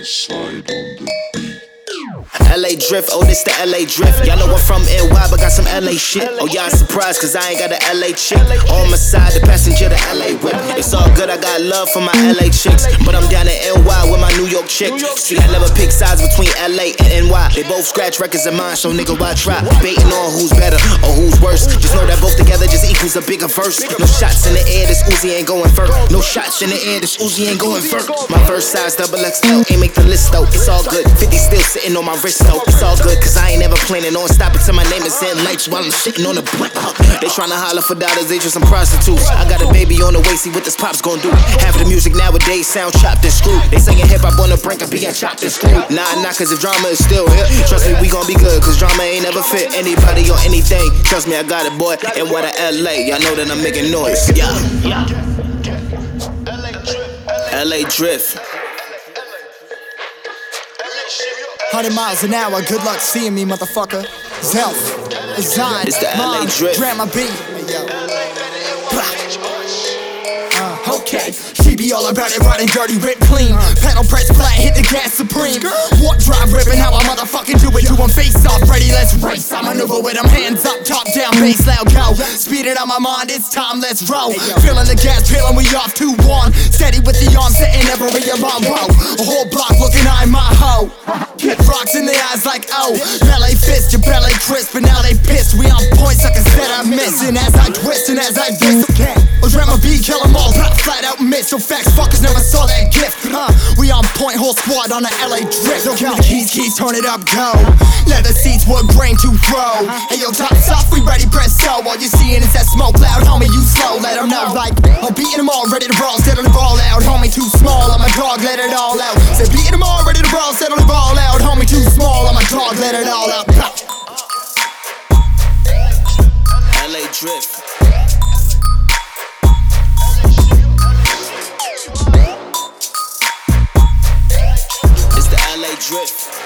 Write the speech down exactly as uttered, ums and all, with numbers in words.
slide on the beat. L A drift, oh this the L A drift. Y'all know I'm from N Y but got some L A shit. Oh y'all surprised cause I ain't got a L A chick. On my side, the passenger, the L A whip. It's all good, I got love for my L A chicks, but I'm down in N Y with my New York chick. See I never pick sides between L A and N Y. They both scratch records of mine, so nigga why try? Debating on who's better or who's worse. Just know that both together just equals a bigger verse. No shots in the air, this Uzi ain't going first. No shots in the air, this Uzi ain't going first. My verse size double X L, ain't make the list though. It's all good, fifty still sitting on my wrist though. It's all good, cause I ain't never planning on stopping till my name is in lights while I'm sitting on the blunt. They tryna holler for dollars, they just some prostitutes. I got a baby on the way, see what this pop's gon' do. Half of the music nowadays sound chopped and screwed. They saying hip hop on the brink of being chopped and screwed. Nah, nah, cause if drama is still here, trust me, we gon' be good, cause drama ain't never fit anybody or anything. Trust me, I got it, boy. And what a L A, y'all know that I'm making noise. Yeah, yeah. L A drift. Hundred miles an hour, good luck seeing me, motherfucker. Zelf, Zine, It's the L A Mom, drift. Grandma B. Uh, okay, she be all about it, riding dirty, rip clean. Pedal press flat, hit the gas supreme. What drive ripping, how I motherfucking do it. Doing face off, ready, let's race. I maneuver with them hands up, top down, bass loud, go. Speed it on my mind, it's time, let's roll. Feeling the gas, peeling, we off two one. Steady with the arms, setting every alarm, whoa. A whole block looking, I'm my hoe. Get rocks in their eyes like, oh. Ballet fist, your belly crisp, but now they pissed. We on point, suckers that I'm missing. As I twist and as I diss, okay. Oh, Grandma B, kill them all, pop, flat out miss. So facts, fuckers never saw that gift. Huh? We on point, whole squad on the L A drift. So yo, keys, keys, turn it up, go. Leather seats, wood grain to throw. Hey yo, top off, we ready, press so. All you seeing is that smoke loud, homie, you slow. Let them know, like, I'm beating them all, ready to brawl, settle the ball out. Homie, too small, I'm a dog, let it all out. Say, beating them all, ready to brawl, settle the ball out. Homie, too small, I'm a dog, let it all out. L A drift. It's the L A drift.